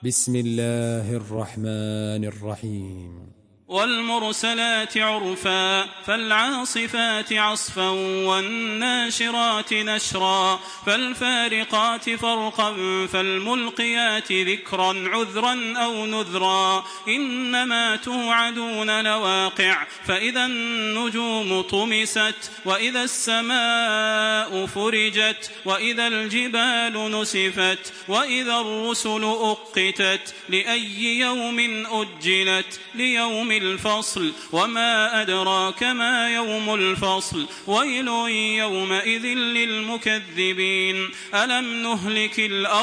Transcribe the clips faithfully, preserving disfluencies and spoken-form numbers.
بسم الله الرحمن الرحيم. والمرسلات عرفا فالعاصفات عصفا والناشرات نشرا فالفارقات فرقا فالملقيات ذكرا عذرا أو نذرا إنما توعدون لواقع فإذا النجوم طمست وإذا السماء فرجت وإذا الجبال نسفت وإذا الرسل أقتت لأي يوم أجلت ليوم الفصل وما أدراك ما يوم الفصل ويل يومئذ للمكذبين ألم نهلك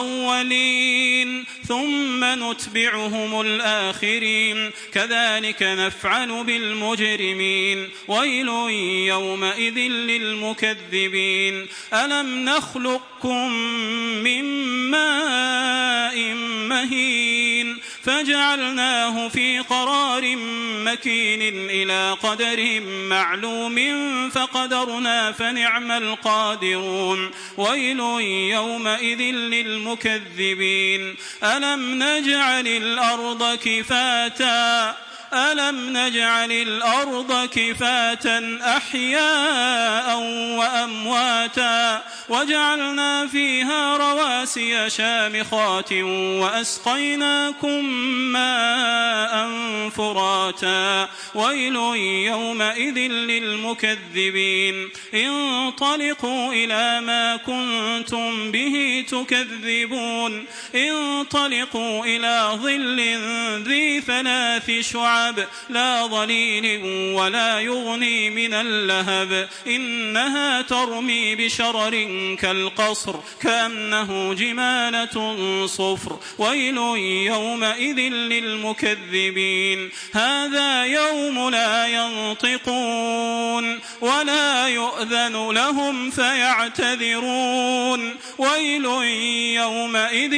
الأولين ثم نتبعهم الآخرين كذلك نفعل بالمجرمين ويل يومئذ للمكذبين ألم نخلقكم من ماء مهين فجعلناه في قرار مكين إلى قدر معلوم فقدرنا فنعم القادرون ويل يومئذ للمكذبين ألم نجعل الأرض كفاتا ألم نجعل الأرض كفاتا أحياء وأمواتا وجعلنا فيها رواسي شامخات وأسقيناكم ماء فراتا ويل يومئذ للمكذبين انطلقوا إلى ما كنتم به تكذبون انطلقوا إلى ظل ذي ثلاث شعب لا ظليل ولا يغني من اللهب إنها ترمي بشرر كالقصر كأنه جمالة صفر ويل يومئذ للمكذبين هذا يوم لا ينطقون ولا يؤذن لهم فيعتذرون ويل يومئذ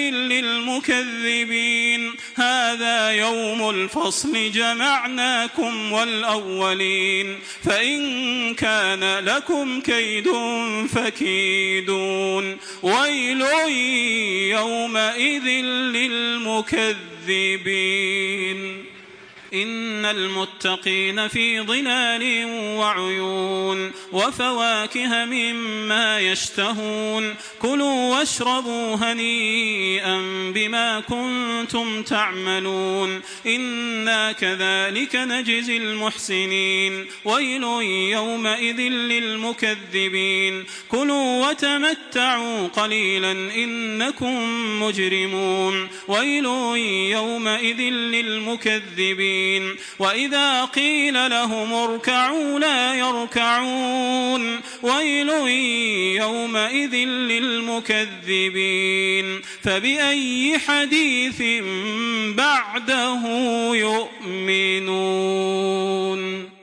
للمكذبين هذا يوم الفصل جمعناكم والأولين فإن كان لكم كيد فكيدون ويل يومئذ للمكذبين إن المتقين في ظلال وعيون وفواكه مما يشتهون كلوا واشربوا هنيئا بما كنتم تعملون إنا كذلك نجزي المحسنين ويل يومئذ للمكذبين كلوا وتمتعوا قليلا إنكم مجرمون ويل يومئذ للمكذبين وإذا قيل لهم اركعوا لا يركعون ويل يومئذ للمكذبين فبأي حديث بعده يؤمنون.